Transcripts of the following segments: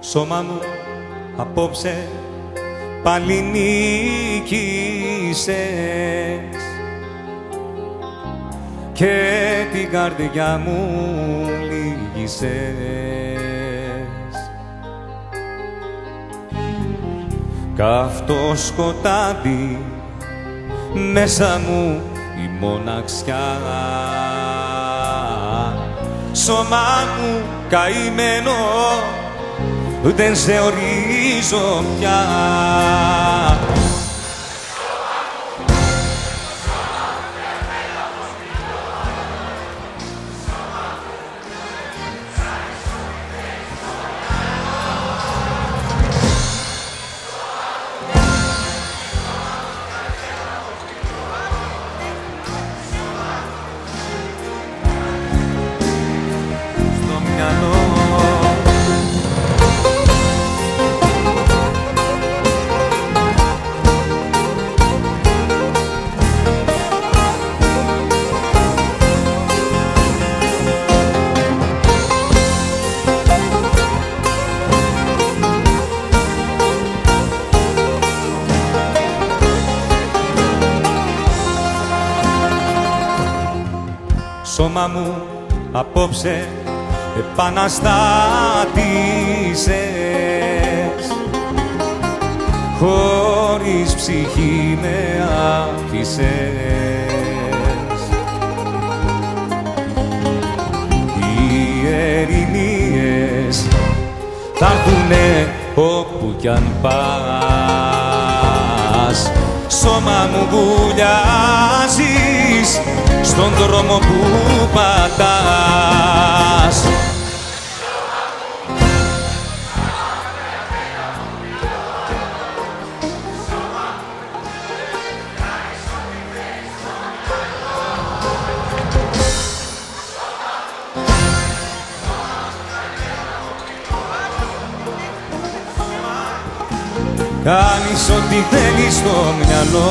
Σώμα μου απόψε πάλι νίκησες και την καρδιά μου λύγησες. Καυτό σκοτάδι μέσα μου η μοναξιά, σώμα μου καημένο δεν σε ορίζω πια. Στο μυαλό σώμα μου απόψε επαναστάτησες, χωρίς ψυχή με άφησες. Οι ερηνίες θα έρθουνε όπου κι αν πας, σώμα μου βουλιάζεις στον δρόμο που πατάς. Κάνεις ό,τι θέλεις στο μυαλό,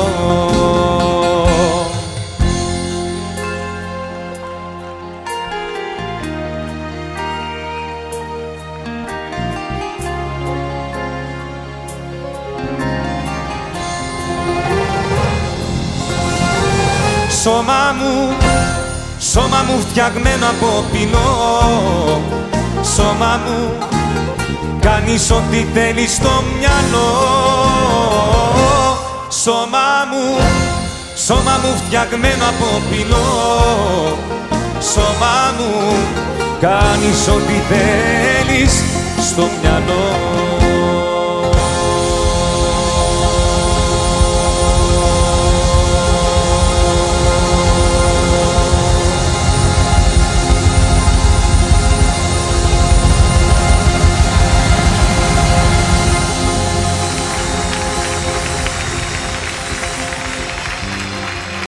σώμα μου φτιαγμένο από πυλό, σώμα μου κάνεις ό,τι θέλεις στο μυαλό. Σώμα μου φτιαγμένο από πυλό, σώμα μου κάνεις ό,τι θέλεις στο μυαλό.